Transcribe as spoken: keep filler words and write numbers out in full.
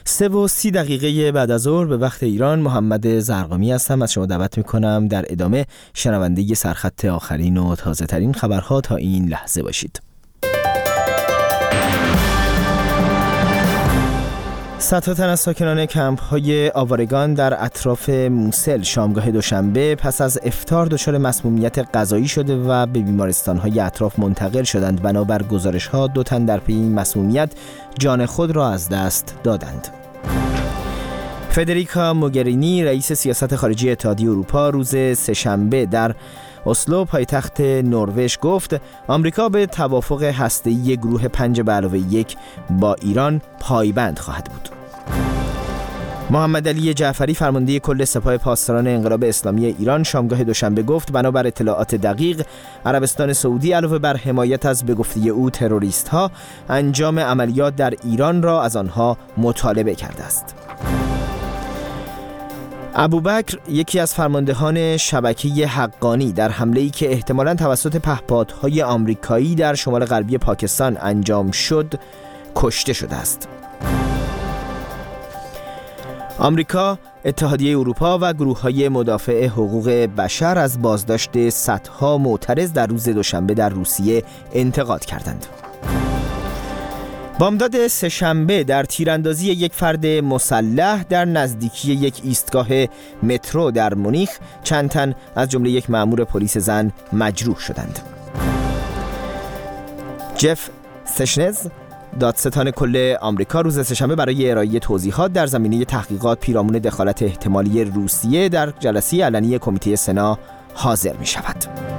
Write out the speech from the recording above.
سه و سی دقیقه بعد از ظهر به وقت ایران، محمد زرقامی هستم. از شما دعوت میکنم در ادامه شنونده سرخط آخرین و تازه ترین خبرها تا این لحظه باشید. صدها تن از ساکنان کمپ‌های آوارگان در اطراف موسل شامگاه دوشنبه پس از افطار دچار مسمومیت غذایی شده و به بیمارستان‌های اطراف منتقل شدند. بنابر گزارش‌ها دو تن در پی این مسمومیت جان خود را از دست دادند. فدریکا موگرینی، رئیس سیاست خارجی اتحادیه اروپا، روز سه‌شنبه در اسلو پایتخت نروژ گفت آمریکا به توافق هسته‌ای گروه پنج به علاوه یک با ایران پایبند خواهد بود. محمد علی جعفری، فرمانده کل سپاه پاسداران انقلاب اسلامی ایران، شامگاه دوشنبه گفت بنابر اطلاعات دقیق عربستان سعودی علاوه بر حمایت از به گفته او تروریست‌ها، انجام عملیات در ایران را از آنها مطالبه کرده است. ابوبکر، یکی از فرماندهان شبکه حقانی، در حمله‌ای که احتمالاً توسط پهپادهای آمریکایی در شمال غربی پاکستان انجام شد، کشته شده است. آمریکا، اتحادیه اروپا و گروه‌های مدافع حقوق بشر از بازداشت صدها معترض در روز دوشنبه در روسیه انتقاد کردند. بامداد سه‌شنبه در تیراندازی یک فرد مسلح در نزدیکی یک ایستگاه مترو در مونیخ، چند تن از جمله یک مأمور پلیس زن مجروح شدند. جف سشنز، دادستان کل آمریکا، روز سه‌شنبه برای ارائه توضیحات در زمینه تحقیقات پیرامون دخالت احتمالی روسیه در جلسه علنی کمیته سنا حاضر می شود.